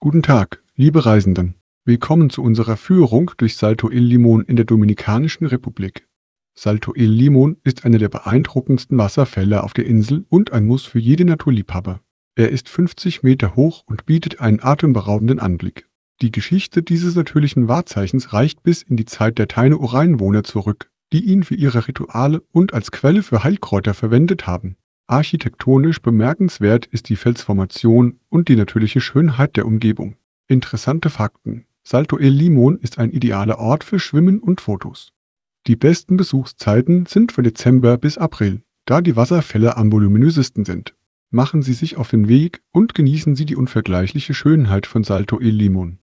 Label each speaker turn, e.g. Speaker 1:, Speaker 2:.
Speaker 1: Guten Tag, liebe Reisenden. Willkommen zu unserer Führung durch Salto El Limón in der Dominikanischen Republik. Salto El Limón ist einer der beeindruckendsten Wasserfälle auf der Insel und ein Muss für jede Naturliebhaber. Er ist 50 Meter hoch und bietet einen atemberaubenden Anblick. Die Geschichte dieses natürlichen Wahrzeichens reicht bis in die Zeit der Taino-Ureinwohner zurück, die ihn für ihre Rituale und als Quelle für Heilkräuter verwendet haben. Architektonisch bemerkenswert ist die Felsformation und die natürliche Schönheit der Umgebung. Interessante Fakten: Salto El Limón ist ein idealer Ort für Schwimmen und Fotos. Die besten Besuchszeiten sind von Dezember bis April, da die Wasserfälle am voluminösesten sind. Machen Sie sich auf den Weg und genießen Sie die unvergleichliche Schönheit von Salto El Limón.